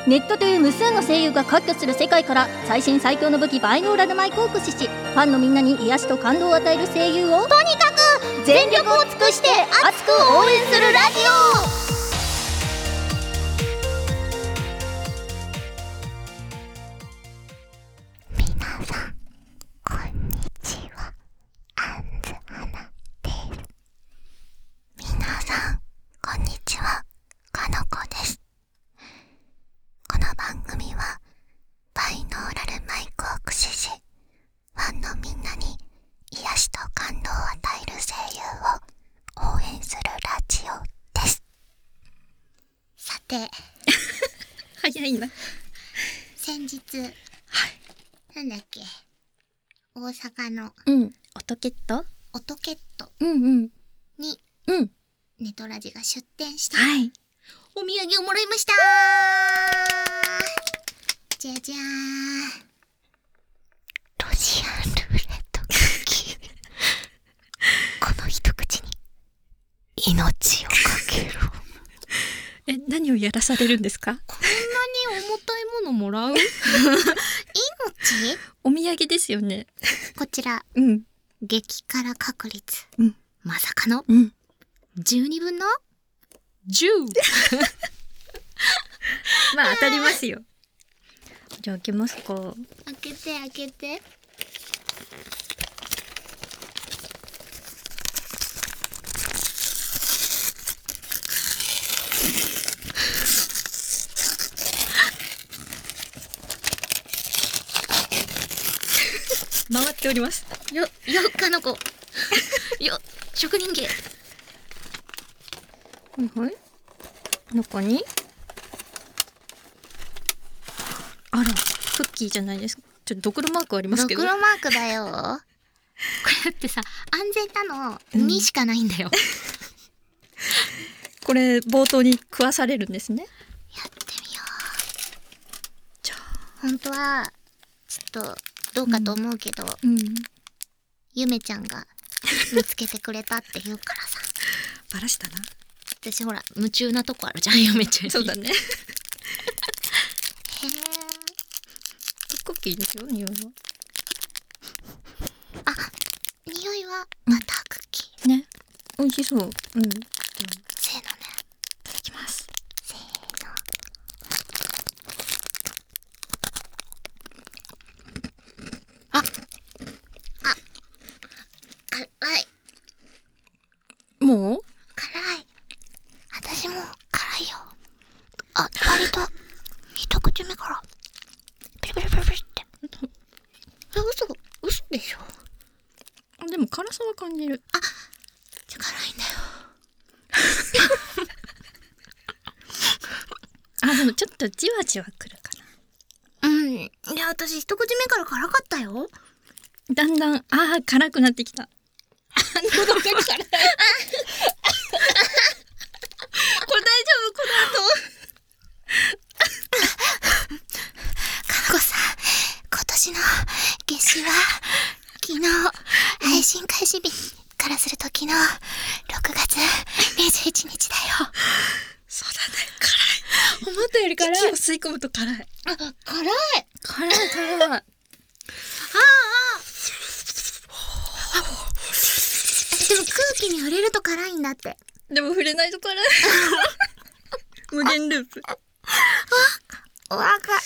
ネットという無数の声優が割拠する世界から最新最強の武器バイノーラルマイクを駆使し、ファンのみんなに癒しと感動を与える声優をとにかく全力を尽くして熱く応援するラジオ。 早いな。 先日、なんだっけ、大阪の音ケット音ケットに、ネトラジが出店して、お土産をもらいましたー。じゃじゃーん。ロシアンルーレットクッキー。この一口に命をかける。 何をやらされるんですか？ こんなに重たいものもらう？命？ お土産ですよね。 こちら、激辛確率、まさかの、12分の10。 まあ当たりますよ。じゃあ開けますか。 開けて開けて。 回っております。 かの子。職人芸。 中にあら、クッキーじゃないですか。ちょっとドクロマークありますけど。 ドクロマークだよ。これだってさ、安全なの2しかないんだよ。 これ冒頭に食わされるんですね。 やってみよう。じゃあ本当はちょっとどうかと思うけど、ゆめちゃんが見つけてくれたって言うからさ。 バラしたな。 私ほら夢中なとこあるじゃん、ゆめちゃんに。 そうだね。へえ。 クッキーですよ、匂いは。匂いはバタークッキー。 ね。美味しそう。せーのね。 いただきます。せーの。辛い。 もう？ 辛い。私も辛いよ。割と一口目からピリピリピリピリって。嘘でしょ。 でも辛さは感じる。 辛いんだよ。でもちょっとじわじわくるかな。いや、私一口目から辛かったよ。 だんだん辛くなってきた。喉が辛い。これ大丈夫？この後。かなこさん、今年の夏至は昨日配信開始日からすると昨日6月21日だよ。 そうだね、辛い。思ったより辛い。息を吸い込むと辛い。 辛い。でも空気に触れると辛いんだって。 でも触れないと辛い。無限ループ。 辛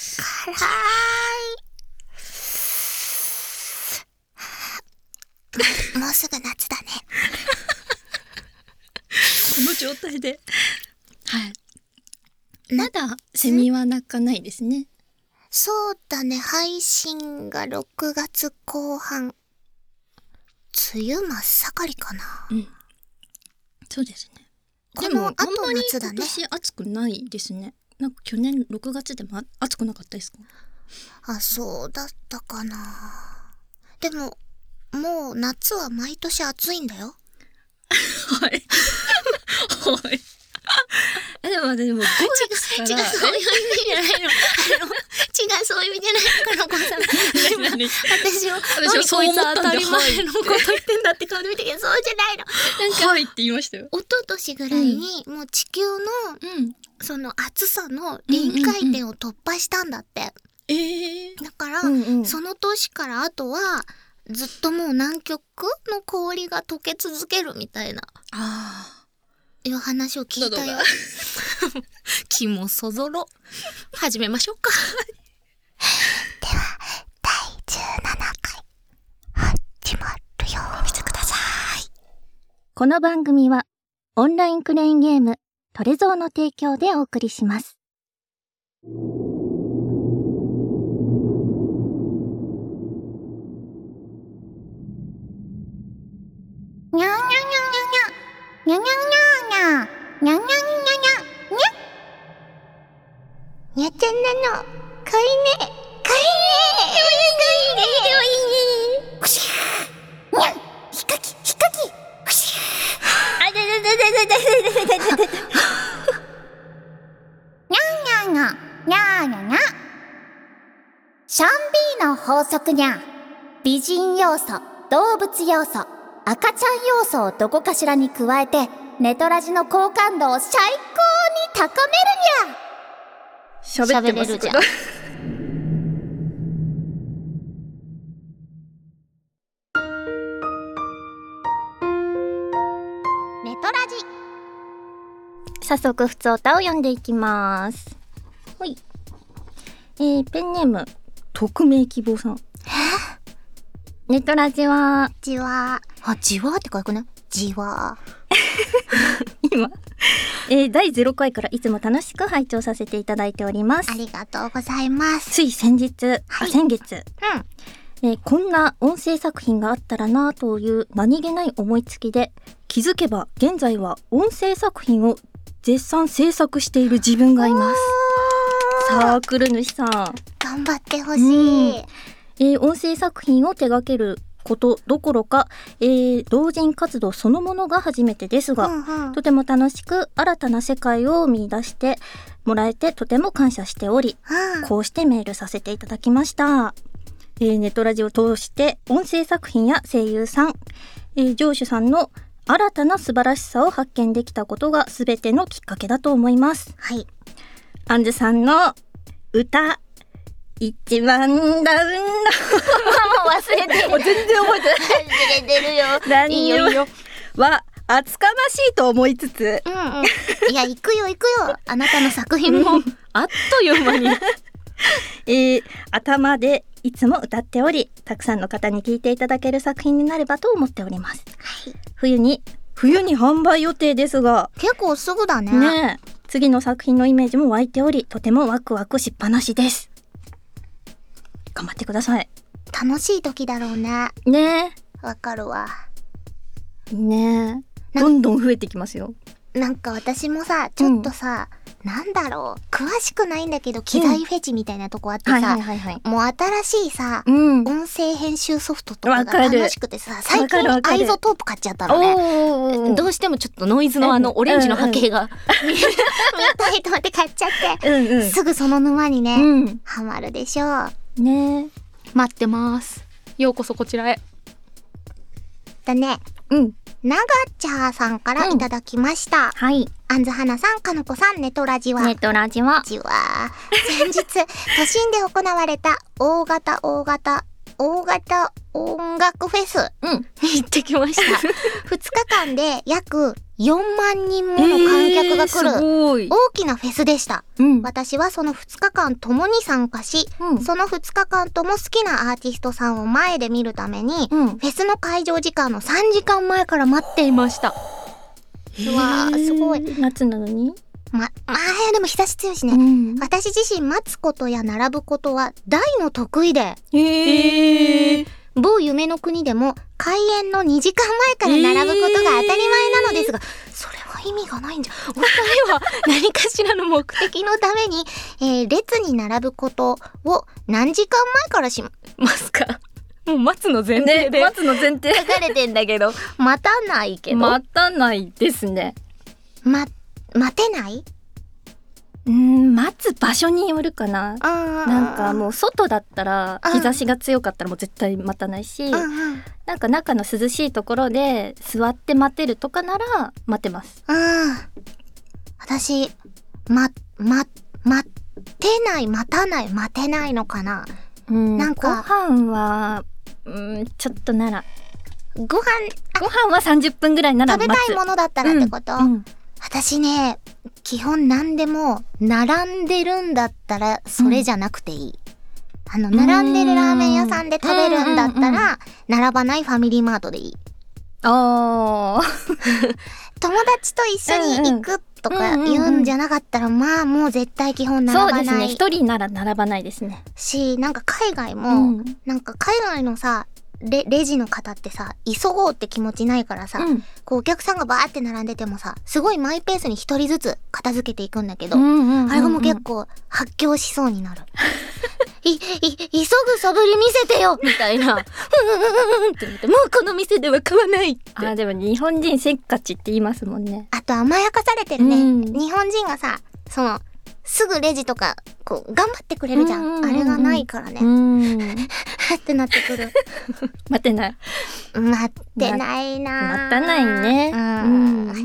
い。もうすぐ夏だね。 この状態で。まだセミは鳴かないですね。 そうだね。配信が6月後半。梅雨真っ盛りかな。 そうですね。 この後夏だね。 今年暑くないですね。なんか去年6月でも暑くなかったですか？ そうだったかな。でももう夏は毎年暑いんだよ。 はい。でも5月から違うそういう意味じゃないの。 そういう意味じゃないかな、こさん。 何私をそう思ったんだ。 当たり前のこと言ってんだって顔で見てけど、そうじゃないの。なんかはいって言いましたよ。 一昨年ぐらいに、もう地球のその暑さの臨界点を突破したんだって。だから、その年からあとはずっともう南極の氷が溶け続けるみたいないう話を聞いたよ。気もそぞろ。始めましょうか。 では第17回始まるよ。 見てください。 この番組はオンラインクレーンゲームトレゾーの提供でお送りします。 にゃんにゃんにゃんにゃんにゃんにゃんにゃんにゃんにゃんにゃんにゃんにゃんにゃんにゃんにゃんにゃちゃんなのかいねかいねくしゃにゃんひかきひかきくしゃにゃんにゃんにゃんにゃんにゃんにゃんにゃんシャンビーの法則にゃん。美人要素、動物要素、赤ちゃん要素をどこかしらに加えて、ネトラジの好感度を最高に高めるにゃ。 喋ってますじゃん。 ネトラジ。 早速、ふつおたを読んでいきます。はい。ペンネーム、匿名希望さん。ネトラジは、 じわー。あ、じわーって書くね。じわー。今、第0回からいつも楽しく拝聴させていただいております。 ありがとうございます。 つい先日、先月、こんな音声作品があったらなという何気ない思いつきで、気づけば現在は音声作品を絶賛制作している自分がいます。サークル主さん。 頑張ってほしい。 音声作品を手掛けることどころか、同人活動そのものが初めてですが、とても楽しく新たな世界を見出してもらえてとても感謝しており、こうしてメールさせていただきました。ネトラジを通して音声作品や声優さん、上手さんの新たな素晴らしさを発見できたことが全てのきっかけだと思います。 はい。 アンジュさんの歌一番ダウンの忘れてる。 もう全然覚えてない。 忘れてるよ。 何よは厚かましいと思いつつ、 いや、行くよ。あなたの作品もあっという間に頭でいつも歌っており、たくさんの方に聴いていただける作品になればと思っております。 はい。 冬に販売予定ですが、 結構すぐだね。 ねえ、次の作品のイメージも湧いており、とてもワクワクしっぱなしです。頑張ってください。 楽しい時だろうね。 ねわかるわ。 え。ねえ。どんどん増えてきますよ。 なんか私もさ、ちょっとさ、なんだろう、詳しくないんだけど機材フェチみたいなとこあってさ、もう新しいさ、音声編集ソフトとかが楽しくてさ、最近アイゾトープ買っちゃったのね。 どうしてもちょっとノイズのオレンジの波形が見たいと思って買っちゃって、すぐその沼にね、ハマるでしょう。 ねえ。 待ってます。ようこそこちらへ。 だね。ながちゃーさんからいただきました。 はい。 あんずはなさん、かのこさん、ネトラジは。 ネトラジは。 先日、都心で行われた大型音楽フェスに行ってきました。2日間で約4万人もの観客が来る大きなフェスでした。私はその2日間ともに参加し、その2日間とも好きなアーティストさんを前で見るために、フェスの会場時間の3時間前から待っていました。うわー、すごい。 夏なのにでも日差し強いしね。私自身待つことや並ぶことは大の得意で。某夢の国でも開演の2時間前から並ぶことが当たり前なのですが、それは意味がないんじゃ。本当には何かしらの目的のために、列に並ぶことを何時間前からしますか？ もう待つの前提で、 待つの前提書かれてんだけど、待たないけど。 待たないですね。 待てない？ 待つ場所によるかな。なんかもう外だったら日差しが強かったらもう絶対待たないし、なんか中の涼しいところで座って待てるとかなら待てます。 私待てないのかな。なんかご飯はちょっとならご飯は30分ぐらいなら待つ。 食べたいものだったらってこと？私ね、基本何でも並んでるんだったらそれじゃなくていい。並んでるラーメン屋さんで食べるんだったら並ばないファミリーマートでいい。友達と一緒に行くとか言うんじゃなかったら、まあもう絶対基本並ばない。 そうですね、一人なら並ばないですね。 なんか海外も、なんか海外のさ、レジの方ってさ、急ごうって気持ちないからさ、こうお客さんがバーって並んでてもさ、すごいマイペースに一人ずつ片付けていくんだけど、あれがもう結構発狂しそうになる。急ぐ素振り見せてよみたいな。って言って、もうこの店では買わないって。 でも日本人せっかちって言いますもんね。 あと甘やかされてるね。日本人がさ、すぐレジとかこう頑張ってくれるじゃん。あれがないからね。ってなってくる。 待てない。 待ってないな。 待たないね。はい、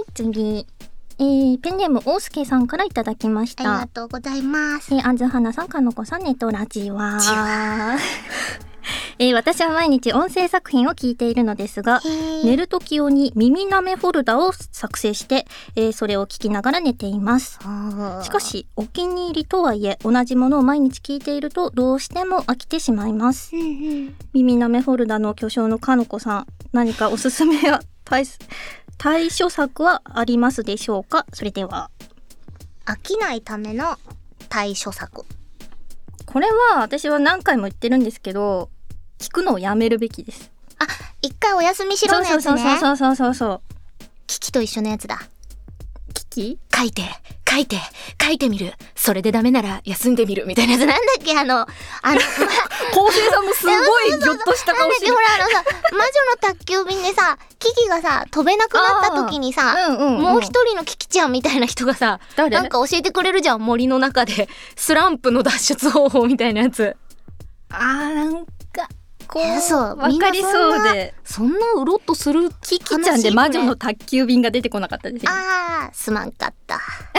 次。ペンネーム大輔さんからいただきました。 ありがとうございます。 あずはなさん、かのこさん、ネトラジは。私は毎日音声作品を聞いているのですが、寝る時用に耳なめフォルダを作成して、それを聞きながら寝ています。しかしお気に入りとはいえ同じものを毎日聞いているとどうしても飽きてしまいます。耳なめフォルダの巨匠のかのこさん、何かおすすめや対処策はありますでしょうか。それでは。 飽きないための対処策。 これは私は何回も言ってるんですけど、聞くのをやめるべきです。 一回お休みしろのやつね。 そうキキと一緒のやつだ。 キ書いてみる。それでダメなら休んでみるみたいなやつ。 なんだっけ昴生さんもすごいギョッとした顔してる。 ほら魔女の宅急便でさ、キキがさ飛べなくなった時にさ、もう一人のキキちゃんみたいな人がさ、なんか教えてくれるじゃん、森の中でスランプの脱出方法みたいなやつ。 なんかこうそう分かりそうで、 そんなうろっとするキキちゃんで魔女の宅急便が出てこなかったですよね。 すまんかった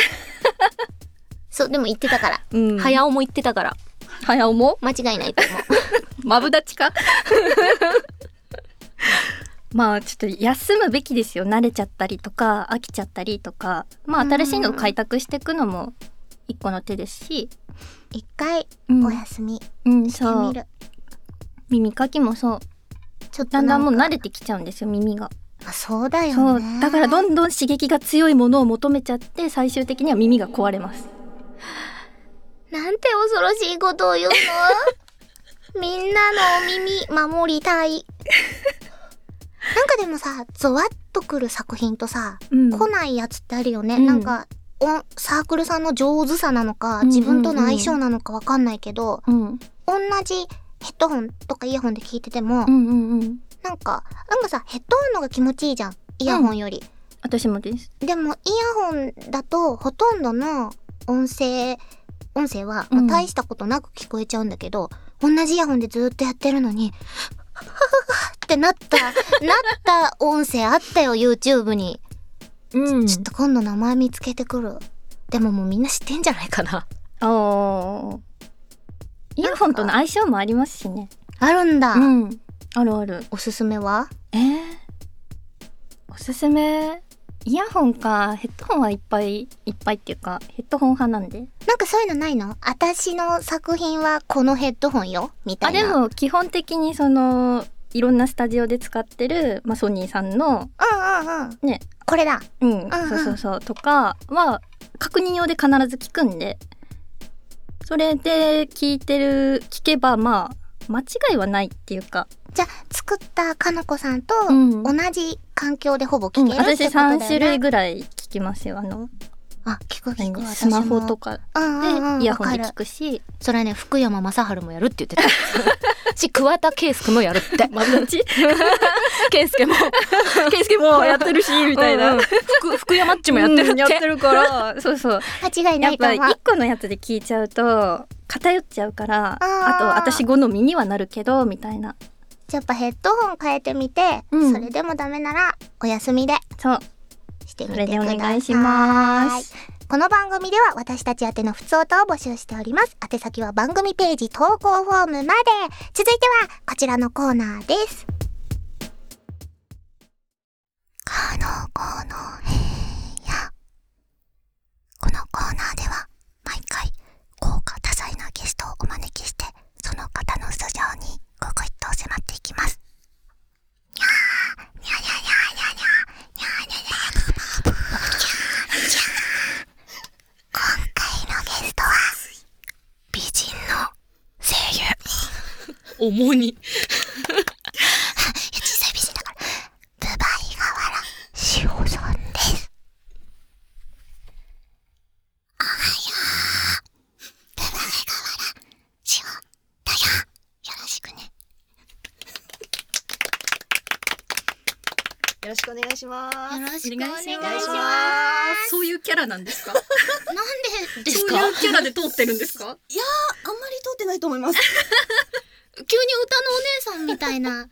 そうでも言ってたから、 早尾も言ってたから。 早尾も間違いないと思うマブダチかまあちょっと休むべきですよ。慣れちゃったりとか飽きちゃったりとか、新しいのを開拓していくのも一個の手ですし、 一回お休みしてみる。 耳かきもそう、ちょっとだんだんもう慣れてきちゃうんですよ、耳が。 そうだよね。 だからどんどん刺激が強いものを求めちゃって、最終的には耳が壊れます。 なんて恐ろしいことを言うのみんなのお耳守りたいなんかでもさ、ゾワッとくる作品とさ、来ないやつってあるよね。なんかサークルさんの上手さなのか、自分との相性なのかわかんないけど、同じヘッドホンとかイヤホンで聞いてても、なんかさ、ヘッドホンのが気持ちいいじゃん、イヤホンより。 私もです。 でもイヤホンだとほとんどの音声は、大したことなく聞こえちゃうんだけど、同じイヤホンでずっとやってるのにってなった音声あったよ、 YouTube に。ちょっと今度名前見つけてくる。でももうみんな知ってんじゃないかな。 イヤホンとの相性もありますしね。 あるんだ。 あるある。 おすすめは？ おすすめ、イヤホンかヘッドホンはいっぱいっていうか、ヘッドホン派なんで。 なんかそういうのないの？私の作品はこのヘッドホンよみたいな。 でも基本的にいろんなスタジオで使ってる、ソニーさんのね、 これだ。 そうとかは確認用で必ず聞くんで、それで聞けば間違いはないっていうか。 じゃあ作ったかのこさんと同じ環境でほぼ聞けるってことだよね。 私3種類ぐらい聞きますよ。 聞くスマホとかでイヤホンで聞くし。 それね、福山雅治もやるって言ってた桑田佳祐もやるってマブダチ佳祐もやってるしみたいな、 福山っちもやってるって、 やってるからそうそう間違いなやっぱいと思う。 一個のやつで聞いちゃうと偏っちゃうから、 あーあと私好みにはなるけどみたいな。 やっぱヘッドホン変えてみて、 うんそれでもダメならお休みでそうしてみそれでおてください。 願いします。 この番組では私たち宛てのふつおたを募集しております。宛先は番組ページ投稿フォームまで。続いてはこちらのコーナーです。かのこの部屋。このコーナーでは毎回豪華多彩なゲストをお招きして、その方の素性にぐぐいっと迫っていきます。にゃーにゃにゃにゃにゃにゃにゃにゃにゃにゃ。今回のゲストは美人の声優。 重にいや小さい美人だからブバイガワラシオさんです。おはよう。ブバイガワラシオだよ。よろしくね。 よろしくお願いします。 よろしくお願いしお願いしま。 ますそういうキャラなんですか？ なんでですか？ そういうキャラで通ってるんですか？ いやー、あんまり通ってないと思います。 急に歌のお姉さんみたいな。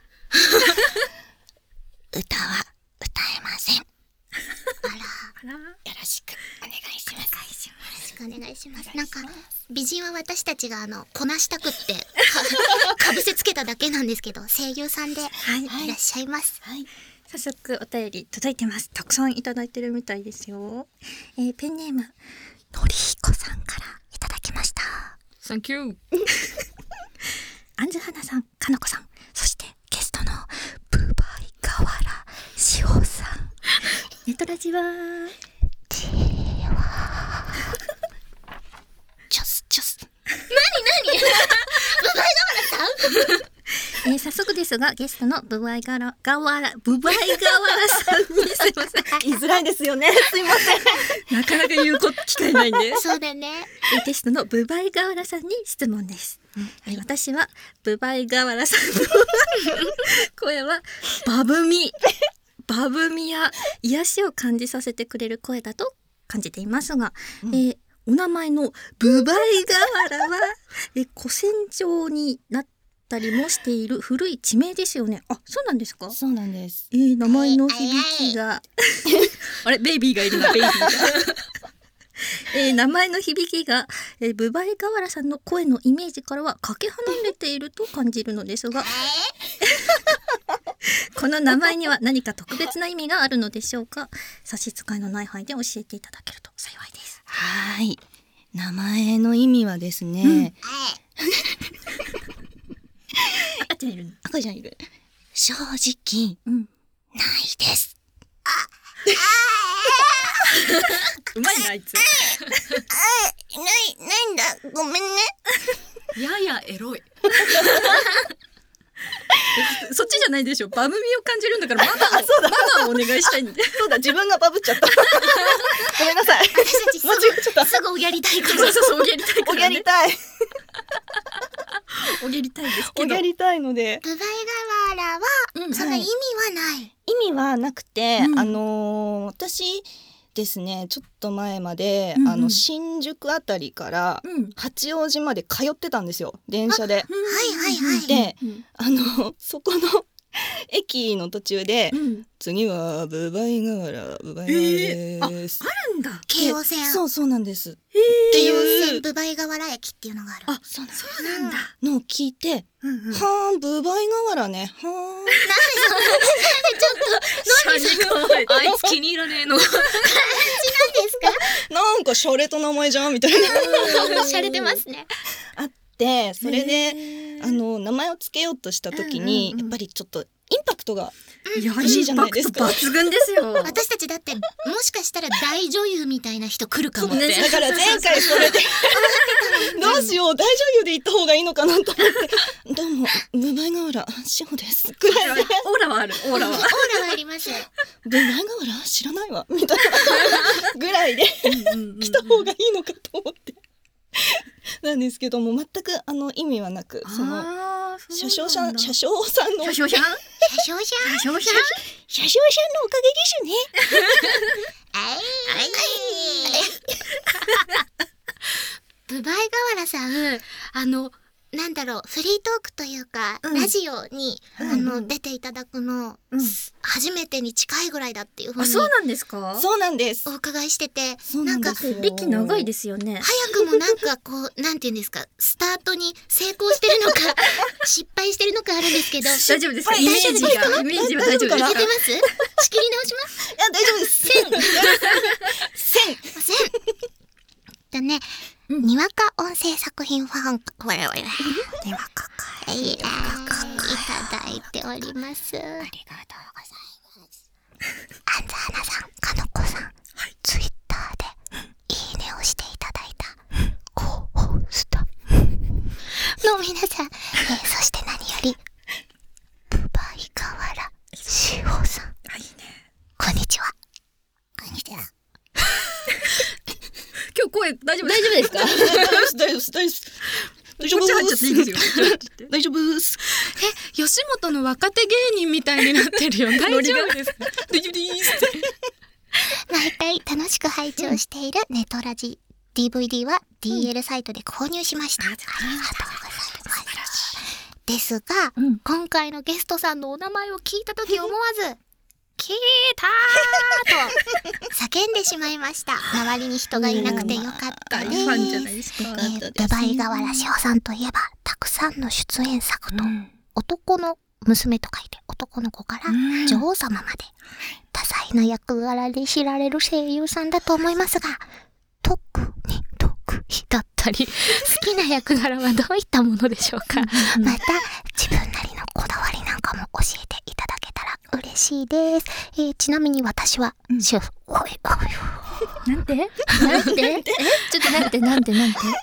歌は歌えません。あら。 あらよろしくお願いします。よろしくお願いします。なんか美人は私たちがこなしたくってかぶせつけただけなんですけど、声優さんでいらっしゃいます。 はい。 早速お便り届いてます。たくさんいただいてるみたいですよ。ペンネームのりひこさんからいただきました。 サンキュー。 アンズハナさん、かのこさん、そしてゲストのブバイガワラシオさん。ネトラジはチョスチョス。 早速ですがゲストのブバイガワラさんにすいません。 言いづらいですよね。すいません。 なかなか言う機会ないんで。 そうだね。 ゲストのブバイガワラさんに質問です。私はブバイガワラさんの声はバブみや癒しを感じさせてくれる声だと感じていますが、お名前のブバイガワラは古戦場になったりもしている古い地名ですよね。あ、そうなんですか？ そうなんです。 名前の響きがあれベイビーがいるな、ベイビーが名前の響きが、ブバイガワラさんの声のイメージからはかけ離れていると感じるのですがこの名前には何か特別な意味があるのでしょうか？差し支えのない範囲で教えていただけると幸いです。 はい。名前の意味はですね、 赤ちゃんいるの？ 赤ちゃんいる。正直、ないです。 うまいなあいつ。 ないんだ。ごめんね。 ややエロい。 そっちじゃないでしょ。バブみを感じるんだからマナーをお願いしたいんで。 そうだ、自分がバブっちゃった。ごめんなさい。 私たち間違えちゃった。 すぐおやりたいから。 そうおぎゃりたいかおらね。 ぎゃりたい。 おぎゃりたいですけど。 おぎゃりたいので。 ブバイガワラは、その意味はない。 意味はなくて、 うん私ですね、ちょっと前まで、新宿あたりから八王子まで通ってたんですよ、電車で。 はいはいはい。 で、そこの駅の途中で、次はブバイガワラです。 あるんだ。 京王線。 そうなんです。 京王線ブバイガワラ駅っていうのがある。 あ、そうなんだ。 のを聞いて、はーん、ブバイガワラね。はーん。 あいつ気に入らねえの。 なんかシャレと名前じゃんみたいな。 洒落てますね。 あって、それで名前をつけようとした時に、やっぱりちょっとインパクトが欲しいじゃないですか。 抜群ですよ。 私たちだってもしかしたら大女優みたいな人来るかもって。 だから前回それでどうしよう、大女優で行った方がいいのかなと思ってどうもブバイガワラシホですくらいでオーラはある。オーラは。 オーラはありますよ。 ブバイガワラ知らないわみたいなぐらいで来た方がいいのかと思ってなんですけども、全く意味はなく、その車掌さんの車掌さんのおかげですね。ブバイガワラさん、なんだろう、フリートークというか、ラジオに、出ていただくの、初めてに近いぐらいだっていうふうに。 そうなんですか？ そうなんです。 お伺いしてて、 なんか歴長いですよね。 早くもなんかこう、なんていうんですか、スタートに成功してるのか、失敗してるのかあるんですけど。 大丈夫ですか？イメージは大丈夫ですか？ いけてます？仕切り直します？ いや、大丈夫です。1000 だね、にわか音声作品ファン、にわか会いただいております。ありがとうございます。アンザーナさん、かのこさん、ツイッターでいいねをしていただいたコーホストの皆さん、そして何よりブバイガワラシホさん、こんにちは。こんにちは。 今日声大丈夫ですか？ 大丈夫です。大丈夫です。大丈夫です。 吉本の若手芸人みたいになってるよ。大丈夫ですか？大丈夫です。 毎回楽しく拝聴しているネトラジ DVD は DL サイトで購入しました。ありがとうございます。ですが、今回のゲストさんのお名前を聞いたとき思わず、キーターと叫んでしまいました。周りに人がいなくてよかったです。 大ファンじゃないですか。 ブバイガワラシホさんといえば、たくさんの出演作と、男の娘と書いて男の子から女王様まで、多彩な役柄で知られる声優さんだと思いますが、特に得意だったり、好きな役柄はどういったものでしょうか。また、自分なりのこだわりなんかも教えていただけたら嬉しいです。ちなみに私は、なんてちょっと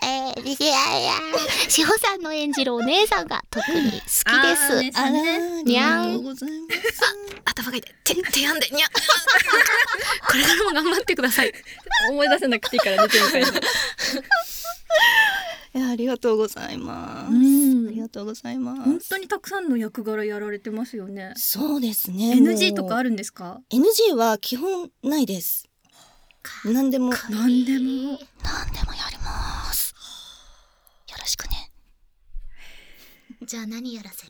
しほさんの演じるお姉さんが特に好きです。にゃん。 頭が痛い。手やんでにゃ。これからも頑張ってください。 思い出せなくていいからね、前回の。 いや、ありがとうございます。ありがとうございます。 本当にたくさんの役柄やられてますよね。 そうですね。 NG とかあるんですか？ NG は基本ないです。何でもやります。よろしくね。 じゃあ何やらせる？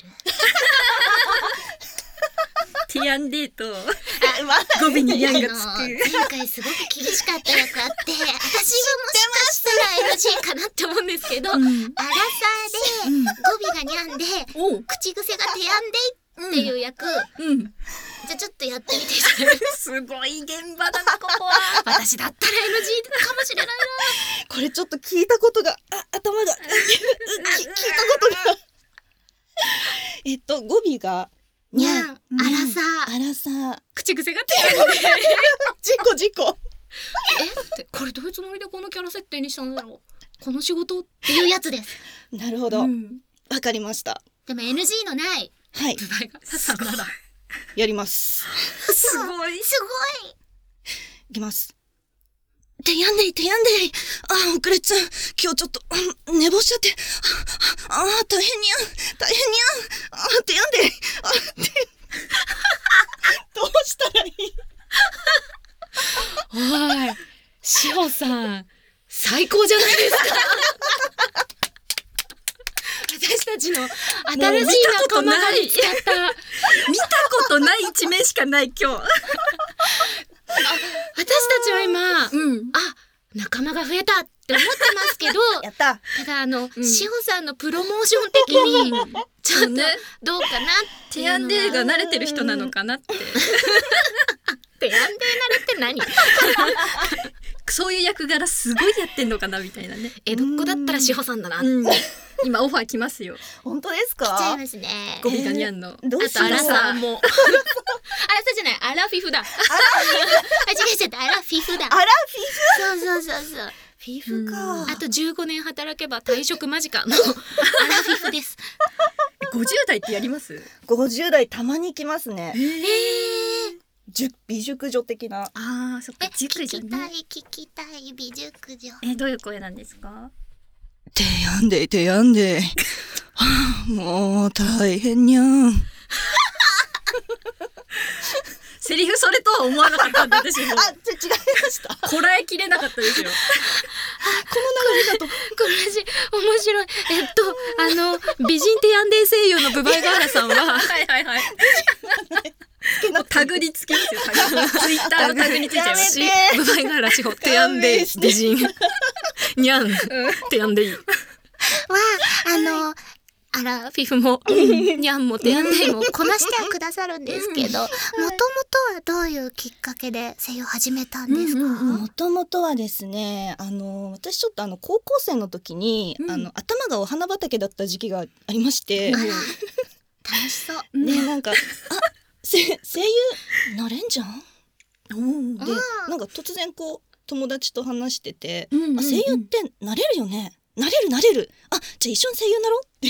ティアンデーと語尾にヤンがつく。 前回すごく厳しかった役あって、私はもしかしたら NG かなって思うんですけど、アラサーで語尾がニャンで口癖がティアンデイっていう役、じゃあちょっとやってみて。 すごい現場だな、ここは。 私だったら NG かもしれないな。 これちょっと聞いたことが、頭が聞いたことが語尾がにゃん、アラサー、 口癖がティアンデイ。 事故これどういうつもりでこのキャラ設定にしたんだろう。この仕事っていうやつです。 なるほど、わかりました。 でも NG のない、 はい、 すごいやります。 すごい。 いきます。てやんでい。遅れちゃう。今日ちょっと、寝坊しちゃって。大変にゃん。てやんでい。どうしたらいい？ おい、しほさん、最高じゃないですか。私たちの新しい仲間が見つかった。 見たことない一面しかない今日。 私たちは今、仲間が増えたって思ってますけど、 やった。 ただしほさんのプロモーション的にちょっとどうかなっていうのは。 ティアンデーが慣れてる人なのかなって。 ティアンデー慣れって何？ そういう役柄すごいやってんのかなみたいなね。 江戸っ子だったらしほさんだな。 今オファー来ますよ。 本当ですか？ 来ちゃいますね。 語尾がにゃんの。 あとアラサーも。アラサじゃない、アラフィフだ。間違えちゃった、アラフィフだ。 アラフィフ。 そう。 フィフか。 あと15年働けば退職間近のアラフィフです。 50代ってやります？ 50代たまに来ますね。美熟女的な。 そっか。 聞きたい美熟女。 どういう声なんですか？ てやんでてやんで。もう大変にゃん。 セリフそれとは思わなかったんで、私も。 違いました。 こらえきれなかったですよ。 この流れだと。 これ面白い。美人テアンデー声優のブバイガーラさんは、 はいはいはい。もうタグにつけですよ、タグ。ツイッターのタグについちゃいますし、 ブバイガーラ地方、テアンデー美人。にゃん、テアンデー。 アラフィフも、にゃんもテアンデーも。 こなしてはくださるんですけど、もともとはどういうきっかけで声優を始めたんですか？ もともとはですね、私ちょっと高校生の時に、頭がお花畑だった時期がありまして、 楽しそう。 で、なんか、声優なれんじゃんで、なんか突然こう、友達と話してて、声優ってなれるよね。なれる。あ、じゃあ一緒に声優になろうって。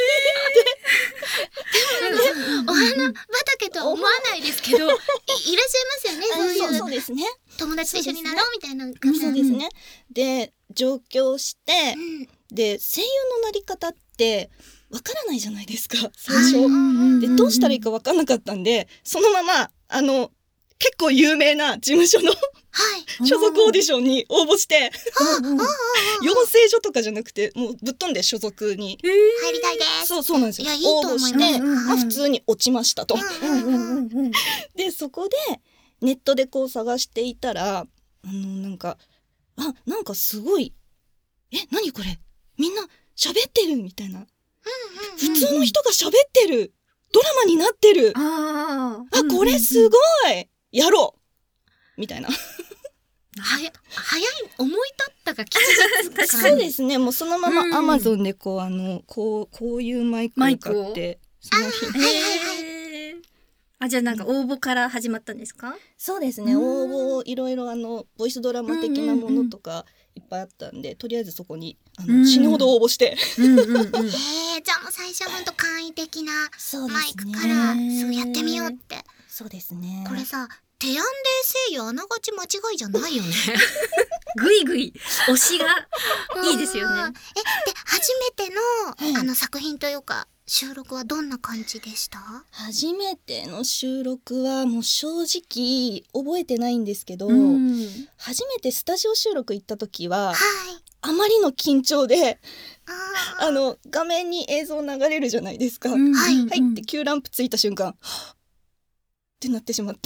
お花畑とは思わないですけど、いらっしゃいますよね、 そうですね。 友達と一緒になろうみたいな方。 そうですね。で、上京して、で、声優のなり方ってわからないじゃないですか、最初。で、どうしたらいいかわかんなかったんで、そのまま、結構有名な事務所の所属オーディションに応募して、養成所とかじゃなくて、もうぶっ飛んで所属に。 入りたいです。 そうなんですよ。 いや、いいと思います。 応募して、普通に落ちましたと。で、そこで、ネットでこう探していたら、なんかすごい、何これみんな喋ってるみたいな。普通の人が喋ってるドラマになってるこれすごいやろうみたいな。 早い、思い立ったが吉日そうですね。もうそのまま Amazon でこういうマイクを買って、その日。 じゃあなんか応募から始まったんですか？ そうですね。応募いろいろボイスドラマ的なものとかいっぱいあったんで、とりあえずそこに死ぬほど応募して。 じゃあもう最初はほんと簡易的なマイクからすぐやってみようって。 そうですね。 これさ、テアンデー声優あながち間違いじゃないよね。 ぐいぐい推しがいいですよね。 で、初めての作品というか収録はどんな感じでした？ 初めての収録はもう正直覚えてないんですけど、初めてスタジオ収録行った時は、あまりの緊張で、画面に映像流れるじゃないですか。はいって急ランプついた瞬間、ってなってしまって、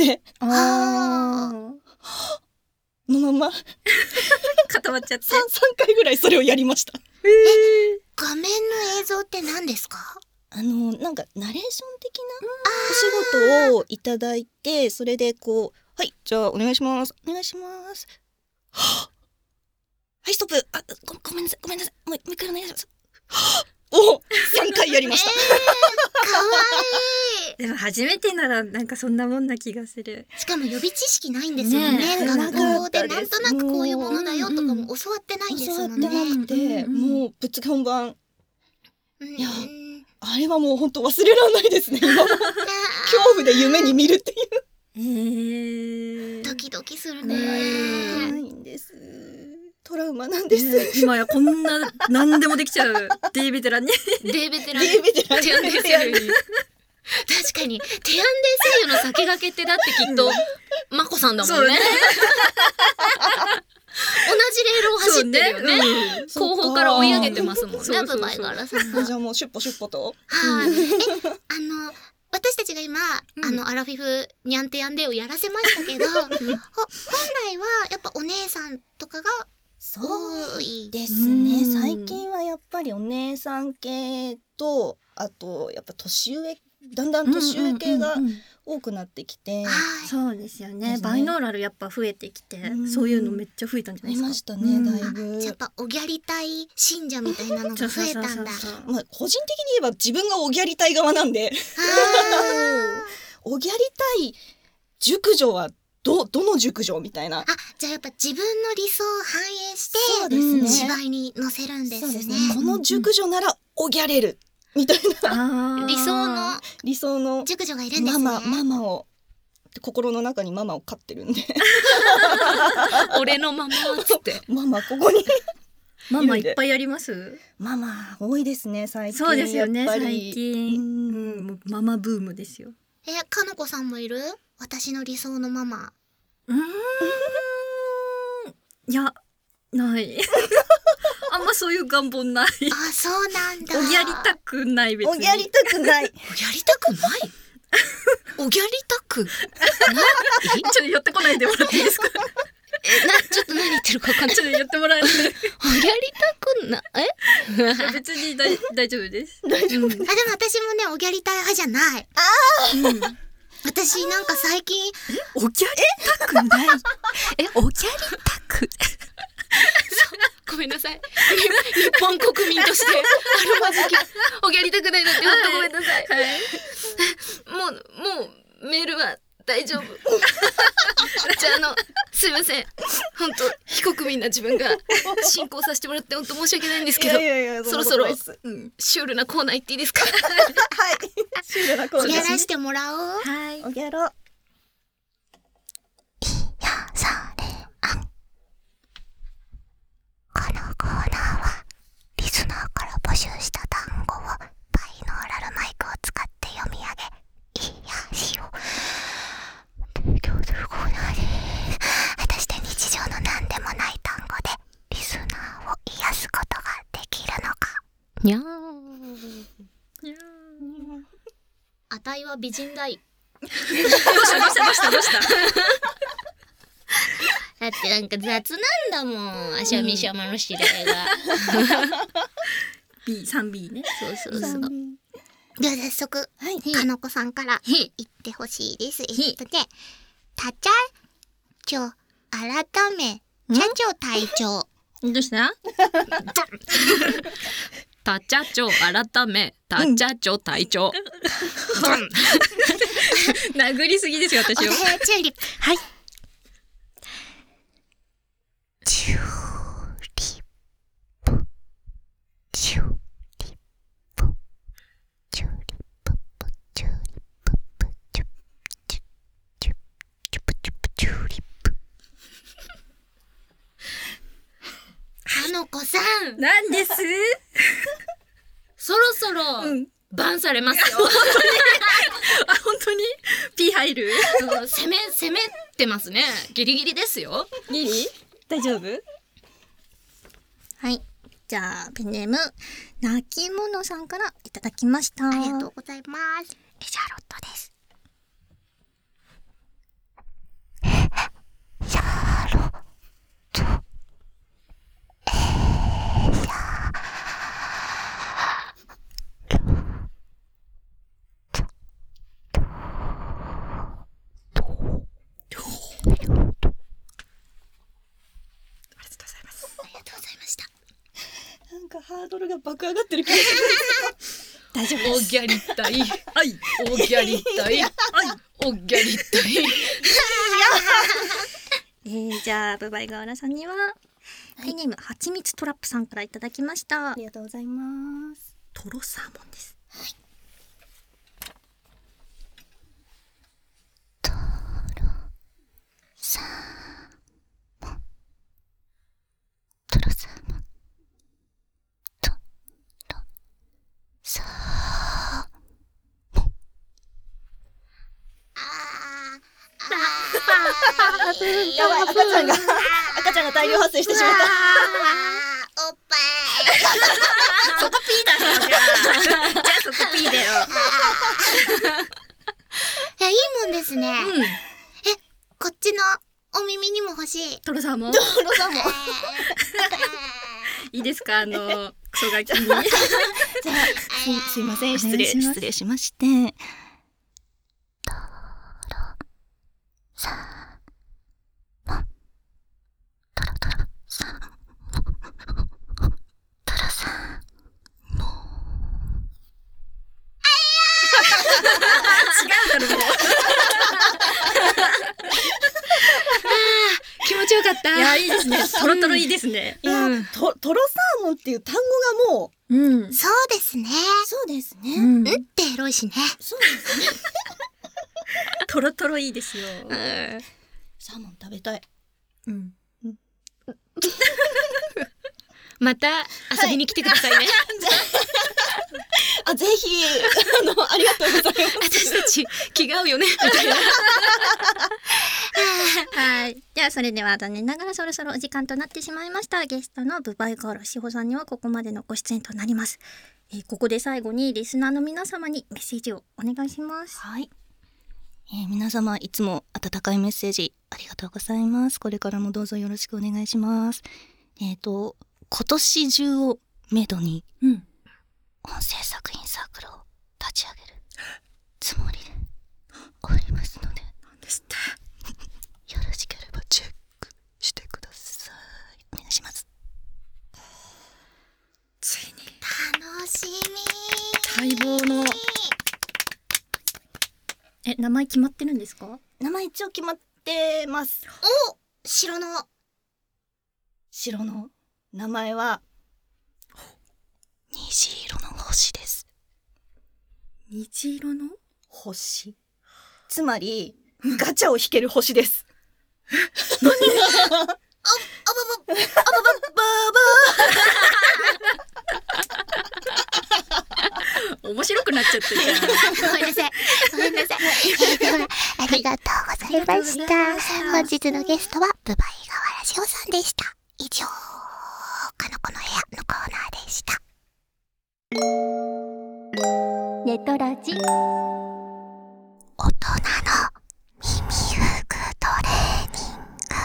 のまま固まっちゃって 3回ぐらいそれをやりました。 画面の映像って何ですか？ なんかナレーション的なお仕事をいただいて、それでこう、はい、じゃあお願いします。はい、ストップ。ごめんなさい。もう一回お願いします。お、3回やりました。 かわいい。 でも初めてならなんかそんなもんな気がする。 しかも予備知識ないんですよね。学校でなんとなくこういうものだよとかも教わってないんですもんね。 教わってなくて、もうぶっつけ本番。いや、あれはもう本当忘れられないですね。今恐怖で夢に見るっていう。ドキドキするね。 ないんです。トラウマなんです。 今やこんな何でもできちゃうデイベテランに。 デイベテラン。テアンデー声優に。確かにテアンデー声優の先駆けってだってきっとマコさんだもんね。同じレールを走ってるよね。後方から追い上げてますもんね。 ブバイガーラさん。 じゃあもうシュッポシュッポと。 はい。私たちが今アラフィフニャンテヤンデーをやらせましたけど、本来はやっぱお姉さんとかが多いですね。最近はやっぱりお姉さん系と、あとやっぱだんだん年上系が多くなってきて、 そうですよね。バイノーラルやっぱ増えてきて、そういうのめっちゃ増えたんじゃないですか。 いましたね、だいぶ。 やっぱおギャリ隊信者みたいなのが増えたんだ。 まあ個人的に言えば自分がおギャリ隊側なんで、おギャリ隊熟女はどの熟女みたいな。 じゃあやっぱ自分の理想を反映して芝居に乗せるんですね。 この熟女ならおギャれるみたいな。理想の熟女がいるんですね。 ママを心の中にママを飼ってるんで。 俺のママっつって。 ママここにママいっぱいやります？ ママ多いですね最近。 そうですよねやっぱり最近。もうママブームですよ。 かのこさんもいる？私の理想のママ。 いやないあんまそういう願望ない。 あ、そうなんだ。 おぎゃりたくない別に。 おぎゃりたくない。 おぎゃりたくない。おぎゃりたくない。 ちょっと寄ってこないでもらっていいですか？ ちょっと何言ってるか分かんない。 ちょっと寄ってもらえない。 おぎゃりたくない。 別に大丈夫です。 でも私もね、おぎゃりたい派じゃない。私なんか最近おぎゃりたくない。おぎゃりたく。 ごめんなさい。日本国民としてアロマ好き。おぎゃりたくないなんて本当ごめんなさい。もうメールは大丈夫。じゃあすいません。本当非国民な自分が進行させてもらって本当申し訳ないんですけど、そろそろシュールなコーナー行っていいですか？ はい。シュールなコーナー。 やらしてもらおう。 はい。 おぎゃろ。 このコーナーはリスナーから募集した単語をバイノーラルマイクを使って読み上げ癒しを提供するコーナーです。果たして日常の何でもない単語でリスナーを癒すことができるのか。 にゃー。あたいは美人だい。 どうしただってなんか雑なんだもん。アシャミシャマの指令が。 3B ね。 そう。 では早速、かのこさんから言ってほしいです。たちゃちょ改め茶長隊長。 どうした？ たちゃちょ改めたちゃちょ隊長。 殴りすぎですよ私を。 チューリップ。 はい。 チューリップチューリップチューリップチューリップチューチュチュチュチュプチュプチューリップ。 かのこさん、 なんです？ そろそろバンされますよ。 あ、本当に P 入る？ 攻めてますね。ギリギリですよ。 ギリ？大丈夫？ はい。じゃあ、ペンネーム、泣き物さんからいただきました。 ありがとうございます。 シャーロットです。シャーロット。 なんかハードルが爆上がってる気がする。 大丈夫です。 おぎゃりたい。 はい。 おぎゃりたい。おぎゃりたい。 じゃあブバイガーラさんには、ペンネームはちみつトラップさんからいただきました。 ありがとうございます。 トロサーモンです。 サーモントロサーモントロサーモン。 やばい、赤ちゃんが大量発生してしまった。 おっぱい。 そこ P だよ。じゃあそこ P だよ。 いや、いいもんですね。こっちのお耳にも欲しい。 トロサーモン。 トロサーモン。 いいですか、クソガキに。 じゃあすいません、失礼しまして。 サーモントロトロサーモントロサーモン。 違うだろもう。 気持ちよかった。 いや、いいですね。トロトロいいですね。 トロサーモンっていう単語がもう、 そうですね。 そうですね。 ってエロいしね。 そうですね。 トロトロいいですよ。 サーモン食べたい。 また遊びに来てくださいね。 ぜひありがとうございます。 私たち気が合うよねみたいな。 はい。ではそれでは残念ながらそろそろお時間となってしまいました。ゲストのブバイガール志保さんにはここまでのご出演となります。ここで最後にリスナーの皆様にメッセージをお願いします。 はい。皆様いつも温かいメッセージありがとうございます。これからもどうぞよろしくお願いします。今年中をめどに、音声作品サークルを立ち上げるつもりでおりますので、よろしければチェックしてください。お願いします。 ついに楽し待望の名前決まってるんですか？ 名前一応決まってます。 お、城の名前は虹色の星です。 虹色の星、つまりガチャを引ける星です。 面白くなっちゃってるじゃん。 ごめんなさい。ありがとうございました。本日のゲストはブバイガワラジオさんでした。以上、かのこの部屋のコーナーでした。 ネトラジ大人の耳フグトレーニング。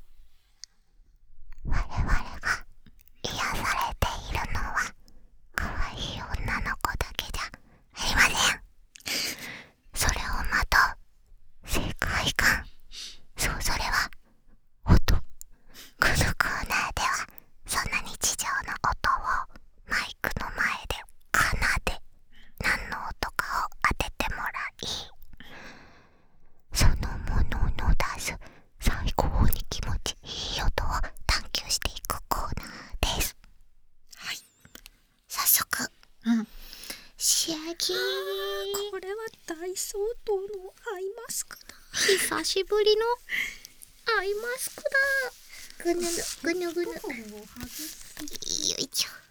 我々が癒されているのは可愛い女の子だけじゃありません。それをまとう世界観、そう、それは音。このコーナーではそんな日常の音をマイクの前で奏で、何の音かを当ててもらい、そのものの出す最高に気持ちいい音を探求していくコーナーです。はい。早速、仕上げ。 これは大相当のアイマスクだ。 久しぶりのアイマスクだ。ぐぬぐぬぐぬ。よいしょ。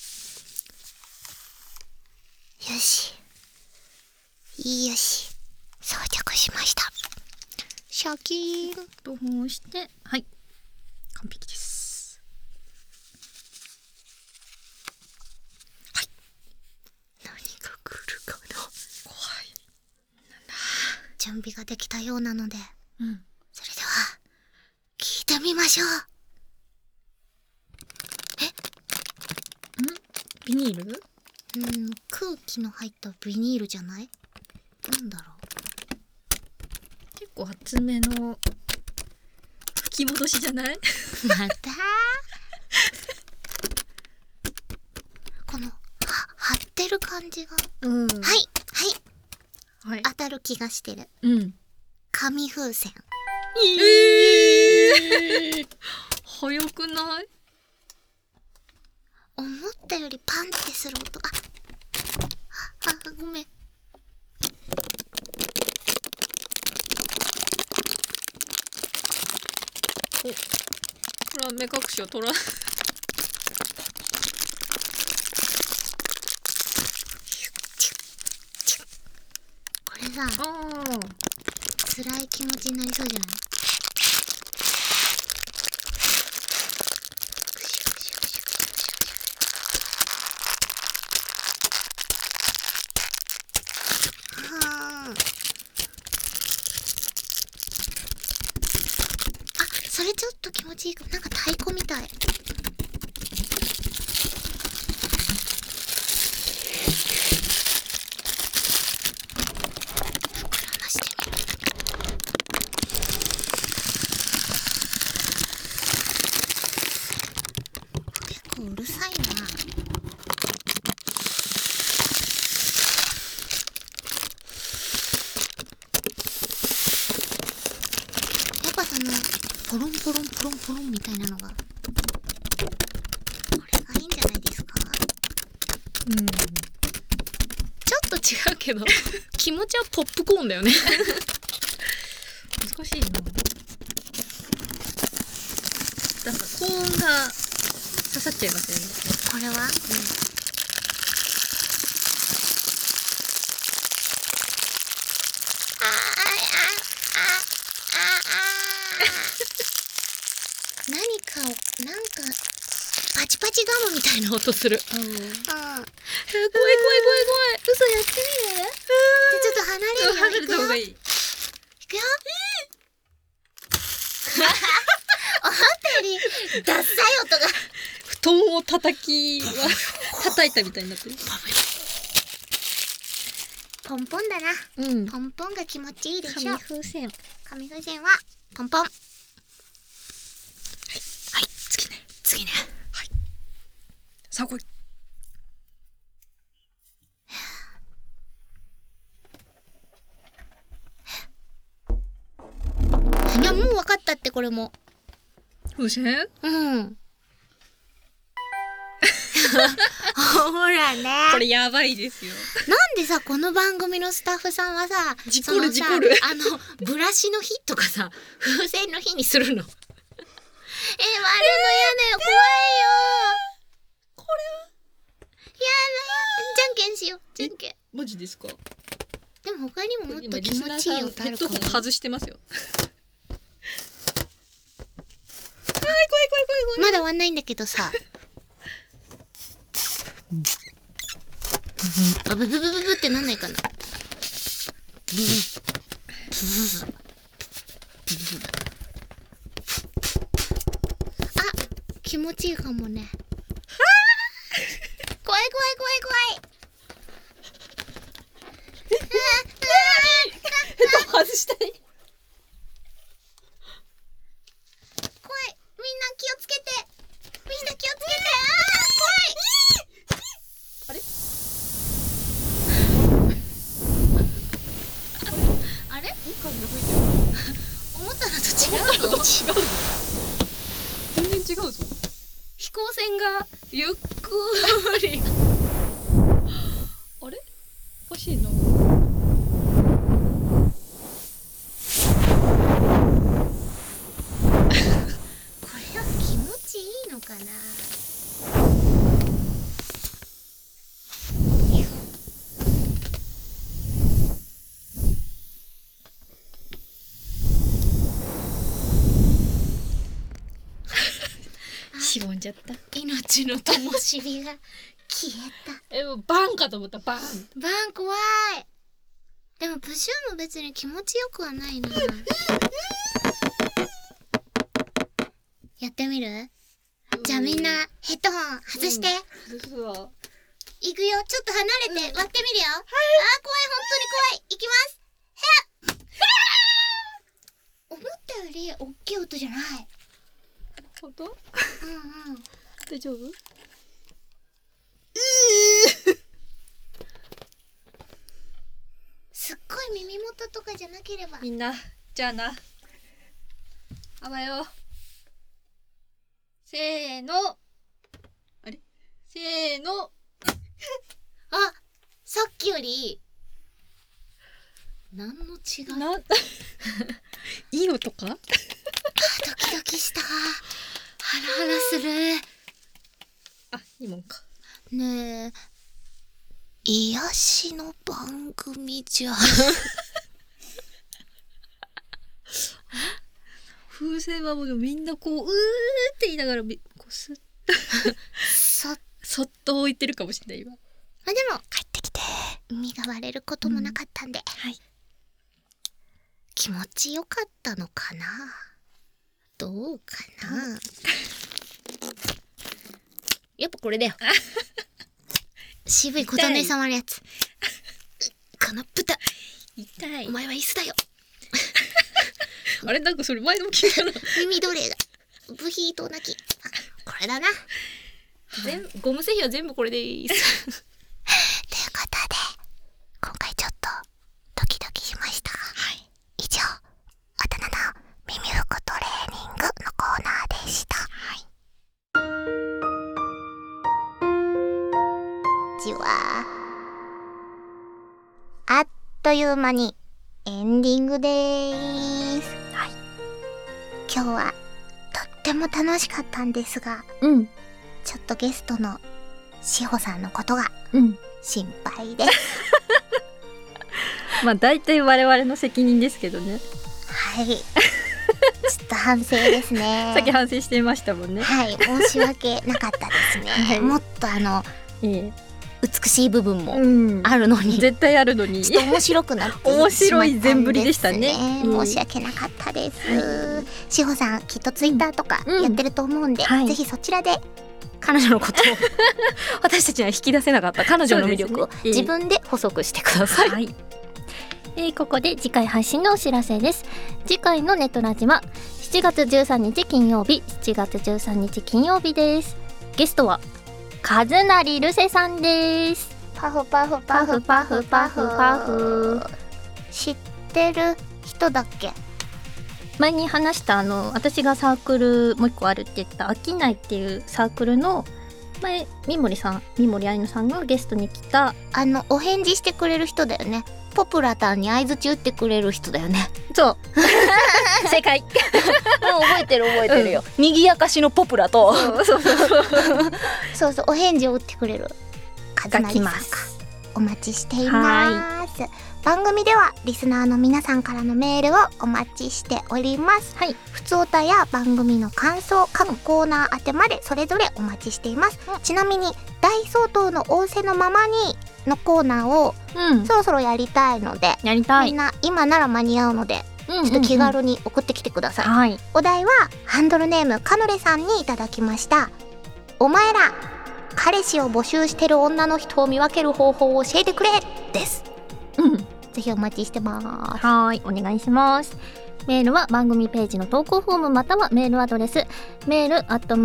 よし。よし。装着しました。シャキーン。 と申して、はい、完璧です。 はい。何が来るかな。怖い。準備ができたようなので、それでは聞いてみましょう。 ビニール？ 空気の入ったビニールじゃない？なんだろう。 結構厚めの吹き戻しじゃない？ またこの張ってる感じが、はい、当たる気がしてる。紙風船。 早くない？ 思ったよりパンってする音。ごめん。 これは目隠しを取らこれさ、辛い気持ちになりそうじゃない？それちょっと気持ちいいかも。なんか太鼓みたい。膨らましてみる。結構うるさいな。やっぱそのポロンポロンポロンポロンみたいなのが、これがいいんじゃないですか？ ちょっと違うけど気持ちはポップコーンだよね。 難しいな。だから高音が刺さっちゃいますよね。 これは、何かをなんかパチパチガムみたいな音する。怖い怖い怖い怖い。嘘やってみる？ちょっと離れるよ。 離れた方がいい。 いくよ。思ったよりダッサい音が。 布団を叩いたみたいになってる。 ポンポンだな。ポンポンが気持ちいいでしょ。 紙風船。 紙風船はポンポン。はい、次ね。 はい。さあ来い。 いや、もう分かったって、これも。 風船？ うん。ほらね。 これやばいですよ。 なんでさ、この番組のスタッフさんはさ、 事故る。 ブラシの日とかさ、風船の日にするの。割るの嫌だよ、怖いよ。これはやだよ。じゃんけんしよう。じゃんけん。 マジですか？ でも他にももっと気持ちいい音あるかも。 ヘッドホン外してますよ。怖い。 まだ終わんないんだけどさ。ブブブブブってなんないかな。あ、気持ちいいかもね。怖い。 外したい。 怖い。みんな気をつけて。怖い。あれ？思ったのと違うぞ。 全然違うぞ。 飛行船がゆっくり。 あれ？おかしいな。 これは気持ちいいのかな。 しぼんじゃった。 命の灯火が消えた。 もうバンかと思った。バン怖い。でもプシューも別に気持ちよくはないな。やってみる？じゃあみんなヘッドホン外して。いくよ。ちょっと離れて割ってみるよ。はい。あー、怖い、本当に怖い。いきます。思ったより大きい音じゃない。 本当？ うん。 大丈夫？ すっごい耳元とかじゃなければ。 みんな、じゃあな。あばよ。せーの。あれ？せーの。 あ、さっきより何の違い？ いい音か？ ドキドキした。ハラハラする。 あ、いいもんか。 ねえ、癒しの番組じゃ。 風船はもうみんなこうって言いながらこうスッそっと置いてるかもしれない今。 まあでも帰ってきて海が割れることもなかったんで、はい、気持ちよかったのかな。どうかな。やっぱこれだよ。渋い琴音様のやつ。この豚痛い。 お前は椅子だよ。 あれなんかそれ前でも聞いたな。 耳奴隷だ。ブヒーと泣き。これだな。 ゴム製品は全部これでいいです。 ということで今回ちょっとドキドキしました。はい。以上、大人の耳ふくトレーニングのコーナーでした。はい。じわー。あっという間にエンディングでーす。はい。今日はとっても楽しかったんですが、 ちょっとゲストのしほさんのことが心配です。 まあ大体我々の責任ですけどね。 はい。ちょっと反省ですね。 さっき反省していましたもんね。 はい、申し訳なかったですね。はい、もっと美しい部分もあるのに、 絶対あるのにちょっと面白くなって面白い全振りでしたね。 申し訳なかったです。しほさんきっとツイッターとかやってると思うんで、ぜひそちらで彼女のことを私たちには引き出せなかった彼女の魅力を自分で補足してください。はい。 ここで次回配信のお知らせです。次回のネットラジは7月13日金曜日、7月13日金曜日です。ゲストは和成ルセさんです。 パフパフパフパフパフパフ。知ってる人だっけ？ 前に話した私がサークルもう一個あるって言った飽きないっていうサークルの前三森愛乃さんがゲストに来たお返事してくれる人だよね。ポプラタンに相槌打ってくれる人だよね。 そう正解。 覚えてるよ、賑やかしのポプラとそうお返事を打ってくれる和成さんか。お待ちしています。番組ではリスナーの皆さんからのメールをお待ちしております。はい、ふつおたや番組の感想、各コーナー宛てまでそれぞれお待ちしています。ちなみに大総統の仰せのままにのコーナーを、そろそろやりたいので、みんな今なら間に合うので、ちょっと気軽に送ってきてください。はい、お題はハンドルネームカノレさんにいただきました。お前ら彼氏を募集してる女の人を見分ける方法を教えてくれです。ぜひお待ちしてます。 はい、お願いします。メールは番組ページの投稿フォームまたはメールアドレスメール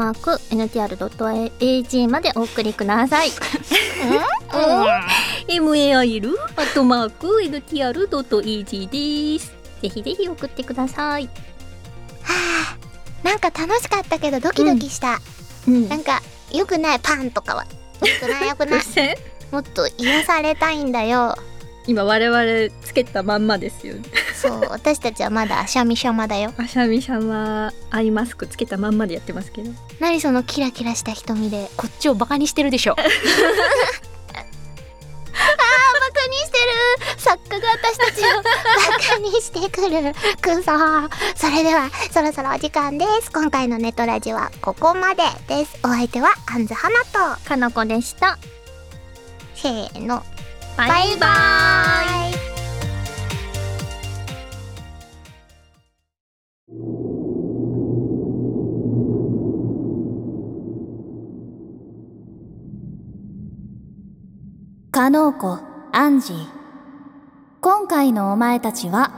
@ntr.ag までお送りください。mail@ntr.ag です。ぜひぜひ送ってください。 なんか楽しかったけどドキドキした。なんかよくないパンとかはよくないもっと癒されたいんだよ。 今我々つけたまんまですよね。 そう私たちはまだアシャミシャマだよ。 アシャミシャマアイマスクつけたまんまでやってますけど、 何そのキラキラした瞳でこっちをバカにしてるでしょ。バカにしてる。作家が私たちをバカにしてくる。くそ。それではそろそろお時間です。今回のネトラジはここまでです。お相手はアンズハナとかのこでした。 せーの、 バイバーイ。 加納子、アンジー。今回のお前たちは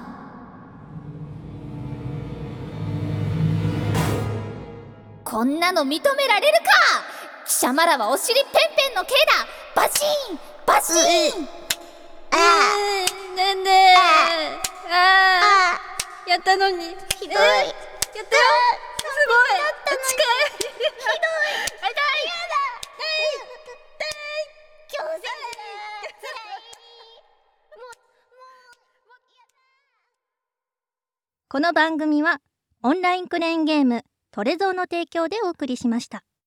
こんなの認められるか。貴様らはお尻ペンペンの刑だ。バシーンバシーン。 ねんねやったのにひどい。やったよ。すごい。近い。 ひどい。あ、やだ。強制だ。 この番組はオンラインクレーンゲームトレゾーの提供でお送りしました。